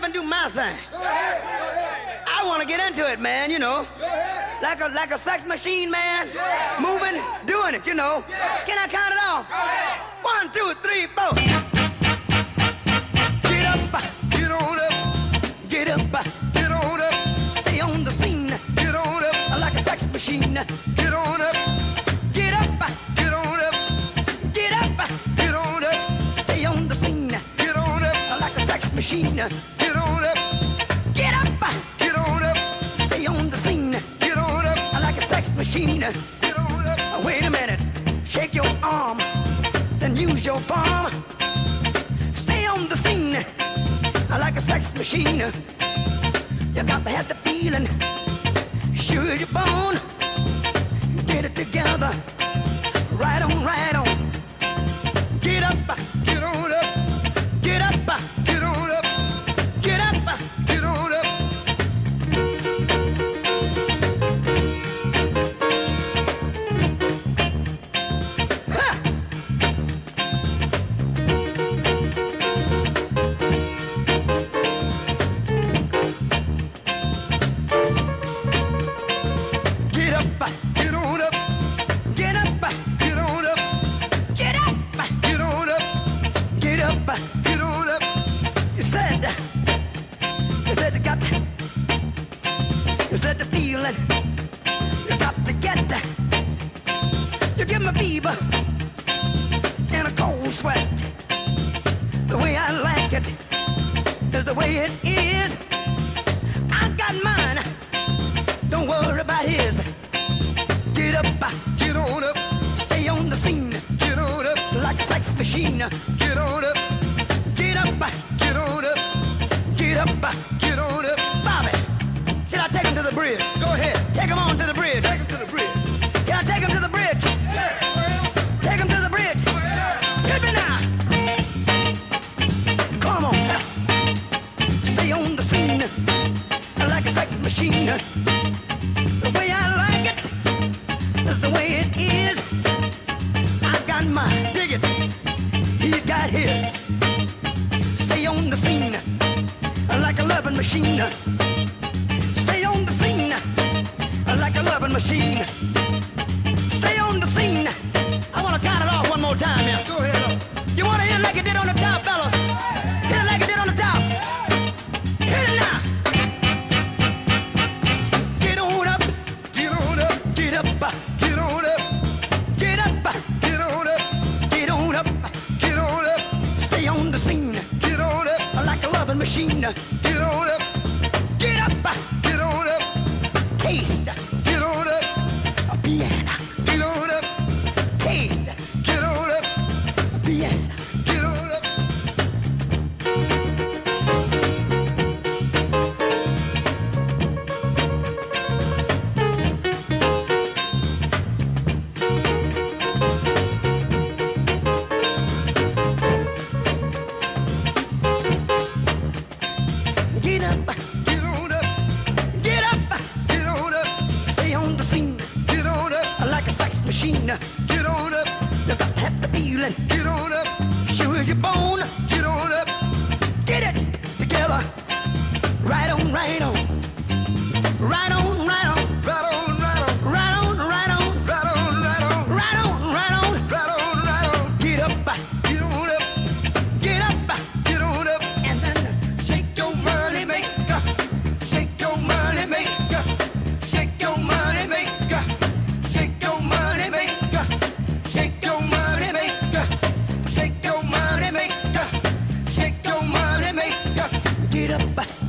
and do my thing. I want to get into it, man, you know. Like a sex machine, man. Moving, doing it, you know. Can I count it off? 1, 2, 3, 4. Get up, Get on up, get up, get on up, stay on the scene. get on up, Like a sex machine. get on up, Get up, get on up, get up, get on up, stay on the scene. get on up, Like a sex machine. get on up, Get up, get on up, stay on the scene. get on up, Like a sex machine. get on up. Wait a minute, shake your arm, then use your palm. Stay on the scene, like a sex machine. You got to have the feeling, sure you're born. Get it together, right on, right on. Get up, Get on up, get up, get on up, get up. get on up. Ha! Get up, Get on up, get up, get on up, get up, get on up, get up. get on up. You said you said the feeling, you got to get that. You give me fever and a cold sweat. The way I like it is the way it is. I got mine, don't worry about his. Get up, Get on up, stay on the scene get on up, like a sex machine. get on up, Get up, get on up, get up. get on up. Bobby, should I take him to the bridge? Go ahead, Take him on to the bridge. take him to the bridge. Can I take him to the bridge? Take him to the bridge. Hit me now. Come on. Stay on the scene like a sex machine. The way I like it is the way it is. I got mine. Dig it. He's got his. Stay on the scene like a loving machine. Stay on the scene like a loving machine. Stay on the scene. I want to count it off one more time here. Go ahead up. You want to hit it like it did on the top, fellas? Hit it like it did on the top. Hit it now. Get on up, Get on up, get up, get on up, get up, get on up, get on up. get on up, Stay on the scene get on up, like a loving machine. get on up, Get up, get on up, taste get on up, a piano. get on up, Taste get on up, a piano. get on up. Get up, Get on up, get up. get on up, Stay on the scene get on up, like a sex machine. get on up, You got to have the feeling, get on up, sure as you're born. get on up, Get it together, right on, right on, right on, right on, right on, right on, right on, right on, right on, right on, right on, right on. right on, right on. Get up, Get on up, get up, get on up, and then shake your money maker, shake your money maker, shake your money maker, shake your money maker, shake your money maker, shake your money maker, shake your money maker. get up,